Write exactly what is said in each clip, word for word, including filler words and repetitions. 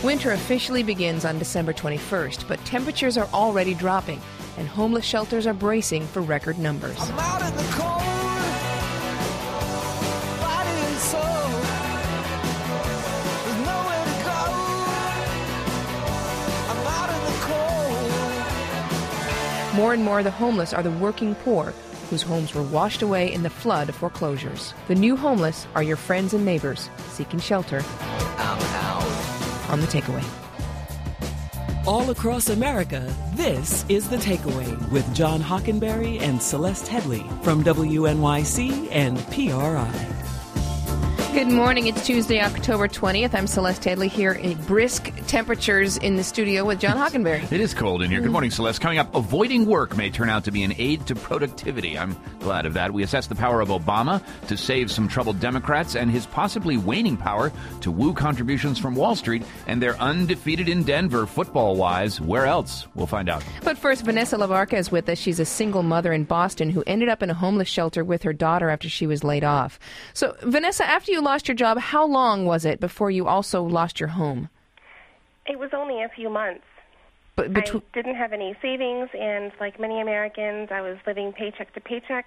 Winter officially begins on December twenty-first, but temperatures are already dropping, and homeless shelters are bracing for record numbers. I'm out in the cold, fighting so there's nowhere to go. I'm out in the cold. More and more, the homeless are the working poor, whose homes were washed away in the flood of foreclosures. The new homeless are your friends and neighbors seeking shelter. I'm out. On The Takeaway. All across America, this is The Takeaway with John Hockenberry and Celeste Headley from W N Y C and P R I. Good morning. It's Tuesday, October twentieth. I'm Celeste Headley here in brisk temperatures in the studio with John Hockenberry. It is cold in here. Good morning, Celeste. Coming up, avoiding work may turn out to be an aid to productivity. I'm glad of that. We assess the power of Obama to save some troubled Democrats and his possibly waning power to woo contributions from Wall Street, and they're undefeated in Denver football-wise. Where else? We'll find out. But first, Vanessa LaBarca is with us. She's a single mother in Boston who ended up in a homeless shelter with her daughter after she was laid off. So, Vanessa, after you lost your job, how long was it before you also lost your home? It was only a few months. But betw- I didn't have any savings, and like many Americans, I was living paycheck to paycheck.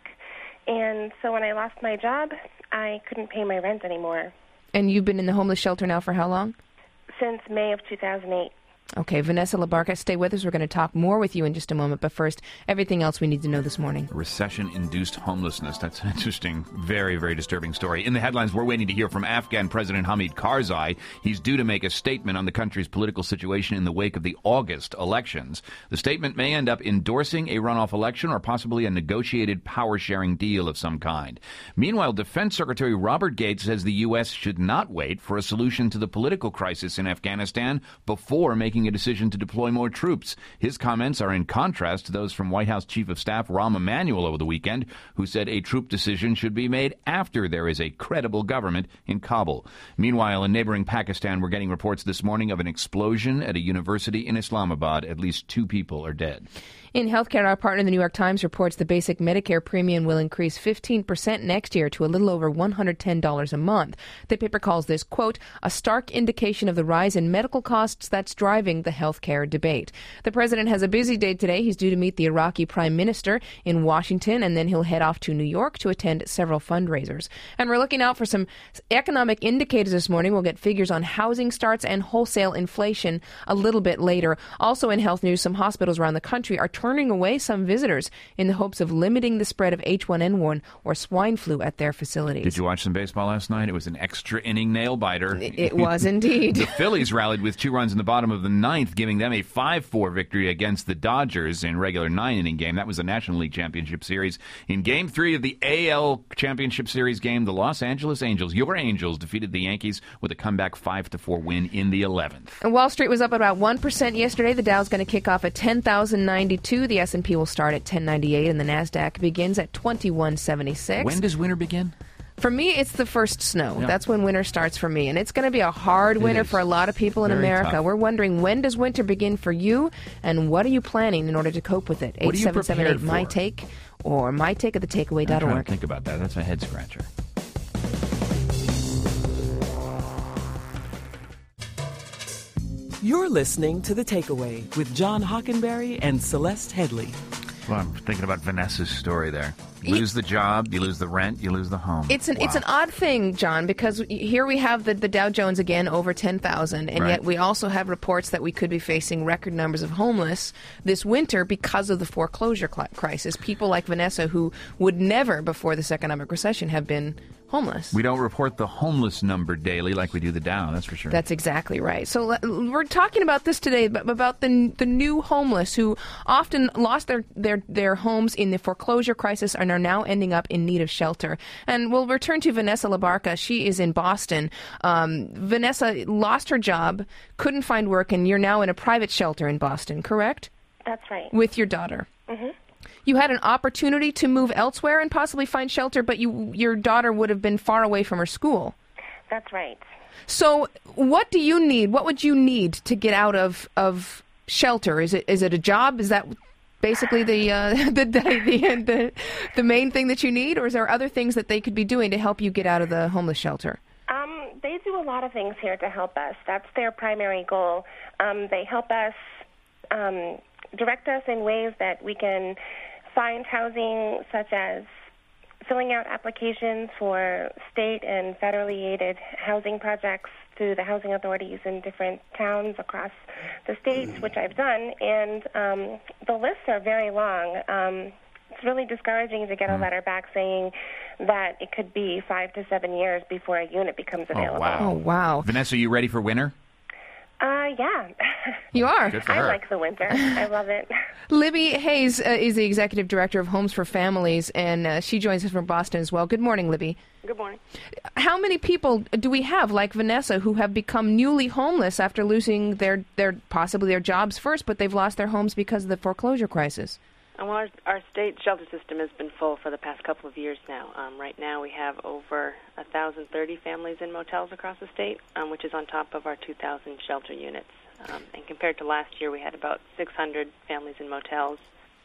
And so when I lost my job, I couldn't pay my rent anymore. And you've been in the homeless shelter now for how long? Since May of two thousand eight. Okay, Vanessa LaBarca, stay with us. We're going to talk more with you in just a moment. But first, everything else we need to know this morning. Recession-induced homelessness. That's an interesting, very, very disturbing story. In the headlines, we're waiting to hear from Afghan President Hamid Karzai. He's due to make a statement on the country's political situation in the wake of the August elections. The statement may end up endorsing a runoff election or possibly a negotiated power-sharing deal of some kind. Meanwhile, Defense Secretary Robert Gates says the U S should not wait for a solution to the political crisis in Afghanistan before making a decision to deploy more troops. His comments are in contrast to those from White House Chief of Staff Rahm Emanuel over the weekend, who said a troop decision should be made after there is a credible government in Kabul. Meanwhile, in neighboring Pakistan, we're getting reports this morning of an explosion at a university in Islamabad. At least two people are dead. In healthcare, our partner, the New York Times, reports the basic Medicare premium will increase fifteen percent next year to a little over one hundred ten dollars a month. The paper calls this, quote, a stark indication of the rise in medical costs that's driving the healthcare debate. The president has a busy day today. He's due to meet the Iraqi prime minister in Washington, and then he'll head off to New York to attend several fundraisers. And we're looking out for some economic indicators this morning. We'll get figures on housing starts and wholesale inflation a little bit later. Also in health news, some hospitals around the country are turning away some visitors in the hopes of limiting the spread of H one N one or swine flu at their facilities. Did you watch some baseball last night? It was an extra inning nail biter. It was indeed. The Phillies rallied with two runs in the bottom of the ninth, giving them a five four victory against the Dodgers in regular nine-inning game. That was the National League Championship Series. In Game three of the A L Championship Series game, the Los Angeles Angels, your Angels, defeated the Yankees with a comeback five to four win in the eleventh. And Wall Street was up about one percent yesterday. The Dow's going to kick off at ten thousand ninety-two. The S and P will start at ten ninety-eight, and the NASDAQ begins at twenty-one seventy-six. When does winter begin? For me, it's the first snow. Yeah. That's when winter starts for me. And it's going to be a hard winter for a lot of people in Very America. tough. We're wondering, when does winter begin for you, and what are you planning in order to cope with it? What are you eight seven seven eight, my prepared for? take or my take at the takeaway dot I'm trying org. to think about that. That's a head scratcher. You're listening to The Takeaway with John Hockenberry and Celeste Headley. Well, I'm thinking about Vanessa's story there. You lose the job, you lose the rent, you lose the home. It's an Wow. it's an odd thing, John, because here we have the, the Dow Jones again over ten thousand, and Right. yet we also have reports that we could be facing record numbers of homeless this winter because of the foreclosure cl- crisis. People like Vanessa who would never before this economic recession have been homeless. We don't report the homeless number daily like we do the Dow, that's for sure. That's exactly right. So le- we're talking about this today, but about the the new homeless who often lost their, their, their homes in the foreclosure crisis and are now ending up in need of shelter. And we'll return to Vanessa LaBarca. She is in Boston. Um, Vanessa lost her job, couldn't find work, and you're now in a private shelter in Boston, correct? That's right. With your daughter. Mm-hmm. You had an opportunity to move elsewhere and possibly find shelter, but you your daughter would have been far away from her school. That's right. So what do you need? What would you need to get out of, of shelter? Is it is it a job? Is that basically the, uh, the, the, the, the main thing that you need? Or is there other things that they could be doing to help you get out of the homeless shelter? Um, they do a lot of things here to help us. That's their primary goal. Um, they help us, um, direct us in ways that we can find housing, such as filling out applications for state and federally aided housing projects through the housing authorities in different towns across the states, which I've done, and um, the lists are very long. Um, it's really discouraging to get a letter back saying that it could be five to seven years before a unit becomes available. Oh, wow. Oh, wow. Vanessa, you ready for winter? Uh, yeah. You are. Good for I her. like the winter. I love it. Libby Hayes uh, is the executive director of Homes for Families, and uh, she joins us from Boston as well. Good morning, Libby. Good morning. How many people do we have, like Vanessa, who have become newly homeless after losing their, their possibly their jobs first, but they've lost their homes because of the foreclosure crisis? Um, well, our, our state shelter system has been full for the past couple of years now. Um, right now we have over one thousand thirty families in motels across the state, um, which is on top of our two thousand shelter units. Um, and compared to last year, we had about six hundred families in motels.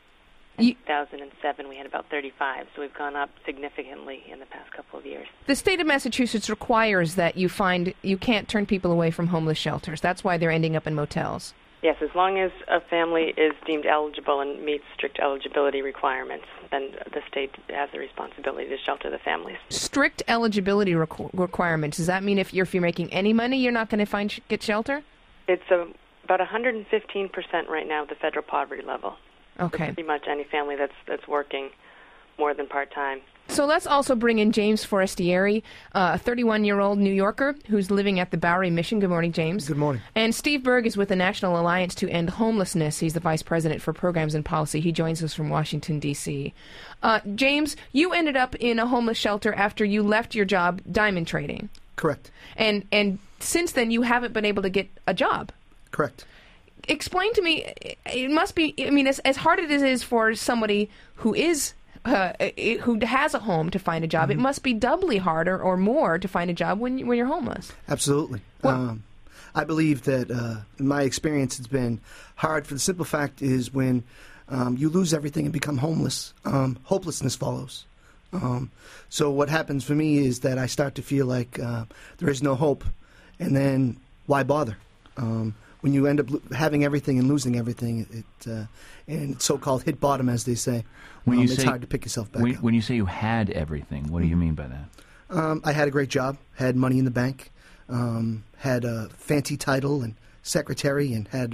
In You- two thousand seven, we had about thirty-five, so we've gone up significantly in the past couple of years. The state of Massachusetts requires that you find you can't turn people away from homeless shelters. That's why they're ending up in motels. Yes, as long as a family is deemed eligible and meets strict eligibility requirements, then the state has the responsibility to shelter the families. Strict eligibility requ- requirements. Does that mean if you're, if you're making any money, you're not going to find sh- get shelter? It's a, about one hundred fifteen percent right now, the federal poverty level. Okay. Pretty much any family that's that's working more than part-time. So let's also bring in James Forestieri, uh, a thirty-one-year-old New Yorker who's living at the Bowery Mission. Good morning, James. Good morning. And Steve Berg is with the National Alliance to End Homelessness. He's the Vice President for Programs and Policy. He joins us from Washington, D C Uh, James, you ended up in a homeless shelter after you left your job diamond trading. Correct. And, and since then, you haven't been able to get a job. Correct. Explain to me, it must be, I mean, as, as hard as it is for somebody who is Uh, who has a home to find a job, Mm-hmm. it must be doubly harder or more to find a job when you, when you're homeless. Absolutely. Well- Um, I believe that uh, in my experience it's been hard for the simple fact is when um, you lose everything and become homeless, um, hopelessness follows. Um, so what happens for me is that I start to feel like uh, there is no hope, and then why bother? Um, when you end up lo- having everything and losing everything, it uh, and it's so-called hit bottom, as they say. When um, you it's say- hard to pick yourself back When, up. when you say you had everything, what do you mean by that? Um, I had a great job, had money in the bank, um, had a fancy title and secretary, and had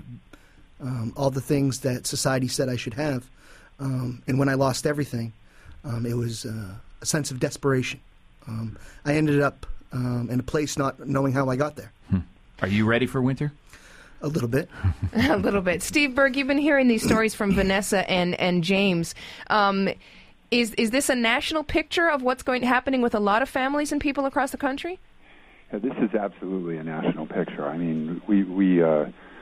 um, all the things that society said I should have. Um, and when I lost everything, um, it was uh, a sense of desperation. Um, I ended up um, in a place not knowing how I got there. Are you ready for winter? A little bit. A little bit. Steve Berg, you've been hearing these stories from Vanessa and, and James. Um, is is this a national picture of what's going happening with a lot of families and people across the country? Yeah, this is absolutely a national picture. I mean, we we uh,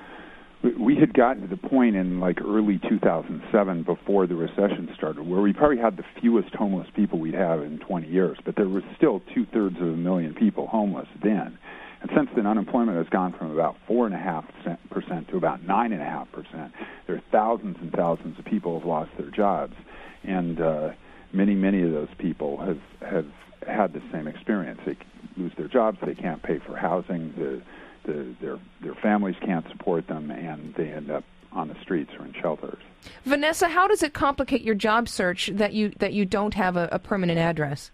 we, we had gotten to the point in like early two thousand seven, before the recession started, where we probably had the fewest homeless people we'd have in twenty years, but there was still two thirds of a million people homeless then. And since then, unemployment has gone from about four and a half percent to about nine and a half percent. There are thousands and thousands of people who have lost their jobs, and uh, many, many of those people have have had the same experience. They lose their jobs, they can't pay for housing, the, the, their their families can't support them, and they end up on the streets or in shelters. Vanessa, how does it complicate your job search that you that you don't have a, a permanent address?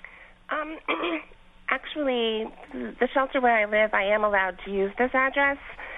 Um, actually, the shelter where I live, I am allowed to use this address,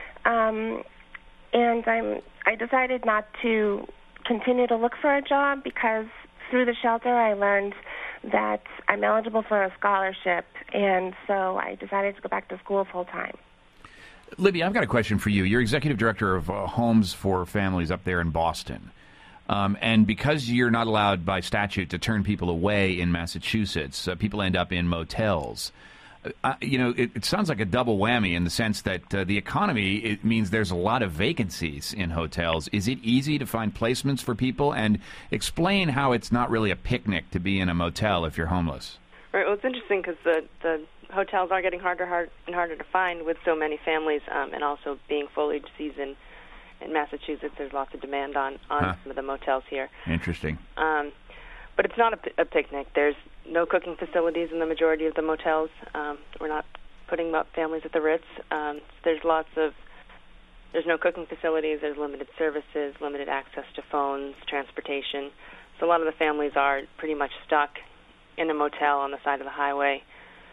um, and I'm. I decided not to continue to look for a job because through the shelter I learned that I'm eligible for a scholarship, and so I decided to go back to school full time. Libby, I've got a question for you. You're executive director of uh, Homes for Families up there in Boston. Um, and because you're not allowed by statute to turn people away in Massachusetts, uh, people end up in motels. Uh, you know, it, it sounds like a double whammy in the sense that uh, the economy, it means there's a lot of vacancies in hotels. Is it easy to find placements for people? And explain how it's not really a picnic to be in a motel if you're homeless. Right. Well, it's interesting because the, the hotels are getting harder hard, and harder to find with so many families, um, and also being foliage season in Massachusetts. There's lots of demand on, on Huh. some of the motels here. Interesting. Um, but it's not a, pi- a picnic. There's no cooking facilities in the majority of the motels. Um, we're not putting up families at the Ritz. Um, there's lots of, there's no cooking facilities, there's limited services, limited access to phones, transportation. So a lot of the families are pretty much stuck in a motel on the side of the highway.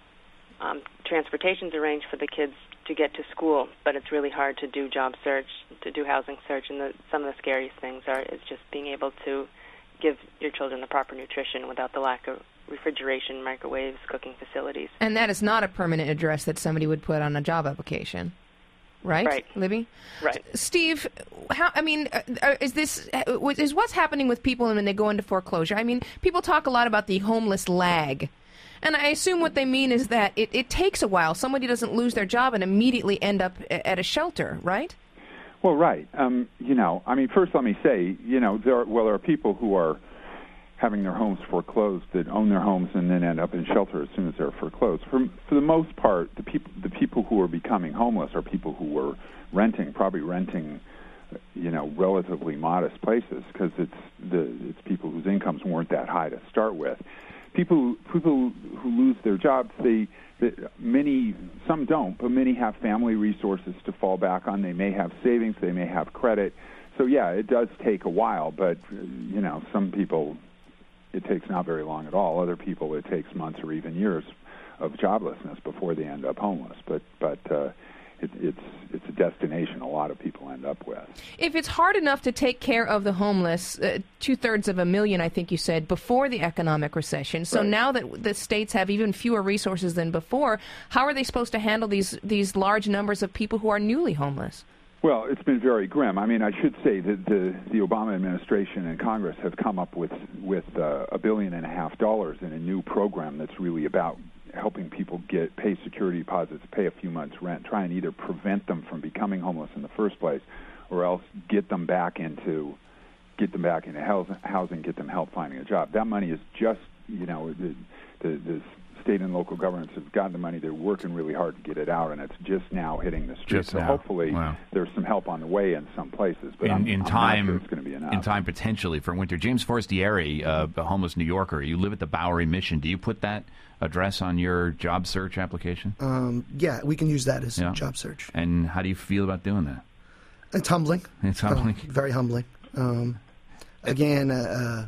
Um, transportation's arranged for the kids to get to school, but it's really hard to do job search, to do housing search, and the, some of the scariest things are is just being able to give your children the proper nutrition without the lack of refrigeration, microwaves, cooking facilities. And that is not a permanent address that somebody would put on a job application, right? Right. Libby? Right. Steve, how? I mean, uh, is this is what's happening with people when they go into foreclosure? I mean, people talk a lot about the homeless lag. And I assume what they mean is that it, it takes a while. Somebody doesn't lose their job and immediately end up at a shelter, right? Well, right. Um, you know, I mean, first let me say, you know, there are, well, there are people who are having their homes foreclosed that own their homes and then end up in shelter as soon as they're foreclosed. For, for the most part, the people the people who are becoming homeless are people who were renting, probably renting, you know, relatively modest places because it's the it's people whose incomes weren't that high to start with. People, people who lose their jobs, they, they, many, some don't, but many have family resources to fall back on. They may have savings, they may have credit. So yeah, it does take a while, but you know, some people, it takes not very long at all. Other people, it takes months or even years of joblessness before they end up homeless. But, but uh, it, it's it's a destination a lot of people end up with. If it's hard enough to take care of the homeless, uh, two-thirds of a million, I think you said, before the economic recession, so right. now that the states have even fewer resources than before, how are they supposed to handle these, these large numbers of people who are newly homeless? Well, it's been very grim. I mean, I should say that the, the Obama administration and Congress have come up with, with uh, a billion and a half dollars in a new program that's really about helping people get pay security deposits, pay a few months' rent, try and either prevent them from becoming homeless in the first place, or else get them back into get them back into housing, get them help finding a job. That money is just, you know, the, the, the state and local governments have gotten the money. They're working really hard to get it out, and it's just now hitting the streets. Just so now. hopefully Wow. there's some help on the way in some places. But in, I'm, in I'm time, not sure it's going to be enough. in time potentially for winter. James Forestieri, uh, a homeless New Yorker, you live at the Bowery Mission. Do you put that address on your job search application? Um, yeah, we can use that as Yeah. job search. And how do you feel about doing that? It's humbling. It's humbling. Uh, very humbling. Um, again, uh, uh,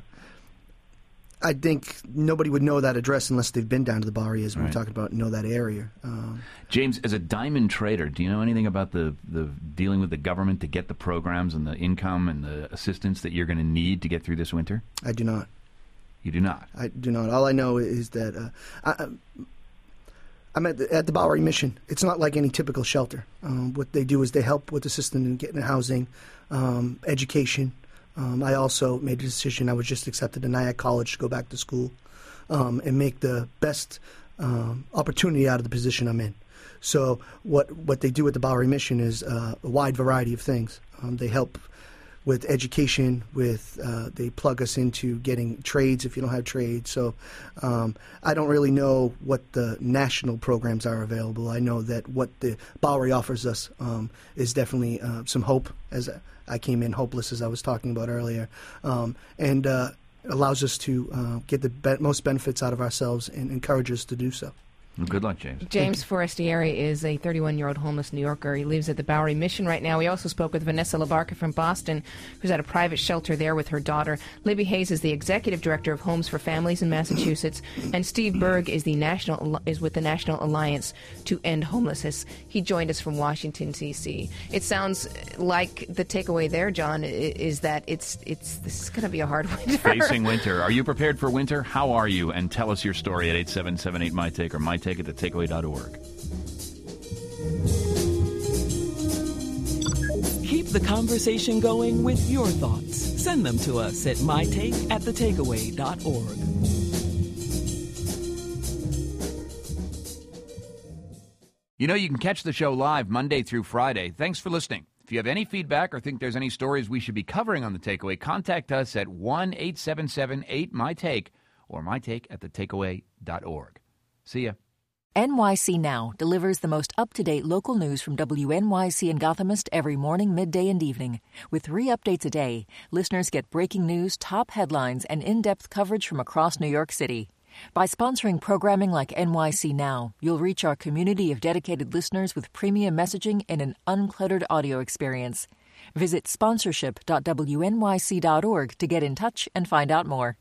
I think nobody would know that address unless they've been down to the Bowery, as we Right. were talking about, know that area. Um, James, as a diamond trader, do you know anything about the, the dealing with the government to get the programs and the income and the assistance that you're going to need to get through this winter? I do not. You do not? I do not. All I know is that uh, I, I'm at the, at the Bowery Mission. It's not like any typical shelter. Um, what they do is they help with assistance in getting housing, um, education. Um, I also made a decision. I was just accepted at Nyack College to go back to school um, and make the best um, opportunity out of the position I'm in. So what what they do at the Bowery Mission is uh, a wide variety of things. Um, they help with education, with uh, they plug us into getting trades if you don't have trades. So um, I don't really know what the national programs are available. I know that what the Bowery offers us um, is definitely uh, some hope, as I came in hopeless, as I was talking about earlier, um, and uh, allows us to uh, get the be- most benefits out of ourselves and encourage us to do so. Well, good luck, James. James Forestieri is a thirty-one-year-old homeless New Yorker. He lives at the Bowery Mission right now. We also spoke with Vanessa LaBarca from Boston, who's at a private shelter there with her daughter. Libby Hayes is the executive director of Homes for Families in Massachusetts, and Steve Berg is the national is with the National Alliance to End Homelessness. He joined us from Washington, D C. It sounds like the takeaway there, John, is that it's it's this is going to be a hard winter. Facing winter. Are you prepared for winter? How are you? And tell us your story at eight seven seven eight, M Y Take or My Take at the takeaway dot org. Keep the conversation going with your thoughts. Send them to us at mytake at the takeaway dot org. You know, you can catch the show live Monday through Friday. Thanks for listening. If you have any feedback or think there's any stories we should be covering on The Takeaway, contact us at one eight seven seven eight, M Y Take or my take at the takeaway dot org. See ya. N Y C Now delivers the most up-to-date local news from W N Y C and Gothamist every morning, midday, and evening. With three updates a day, listeners get breaking news, top headlines, and in-depth coverage from across New York City. By sponsoring programming like N Y C Now, you'll reach our community of dedicated listeners with premium messaging and an uncluttered audio experience. Visit sponsorship dot w n y c dot org to get in touch and find out more.